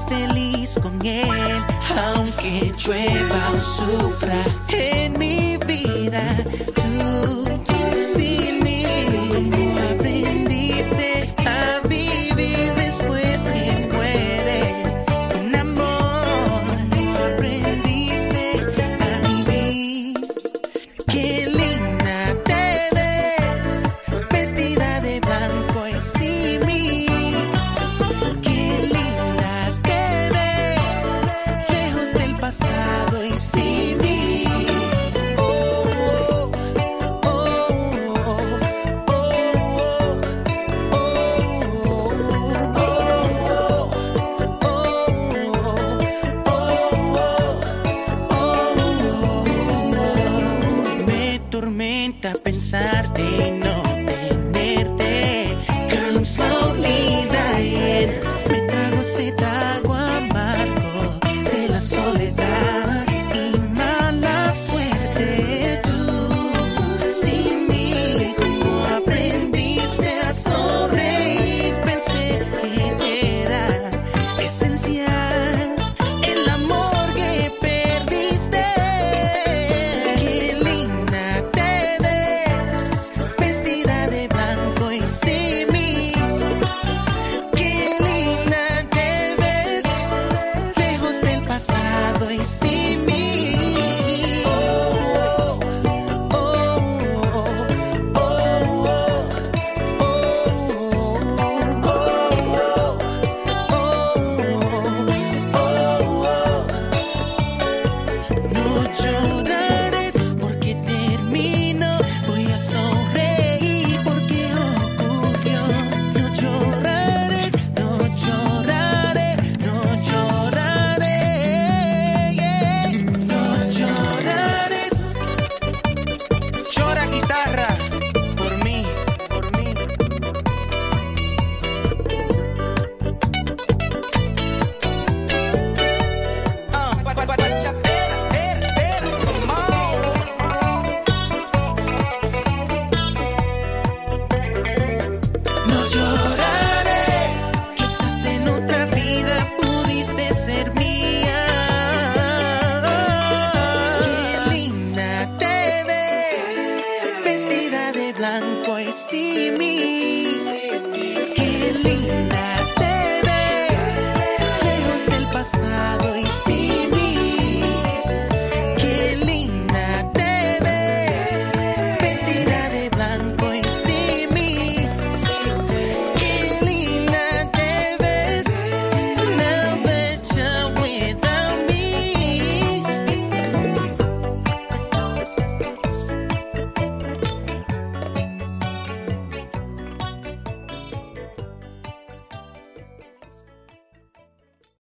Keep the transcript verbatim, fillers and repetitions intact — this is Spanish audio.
eres feliz con él, aunque llueva o sufra en mi vida. Tú, sin mí, ¿cómo aprendiste a vivir después que muere? Un amor, ¿cómo aprendiste a vivir? Qué linda te ves, vestida de blanco y sin mí. Qué linda te ves, lejos del pasado y sin mí. Me tormenta pensarte y no tenerte. Girl, I'm slowly dying. Me trago ese trago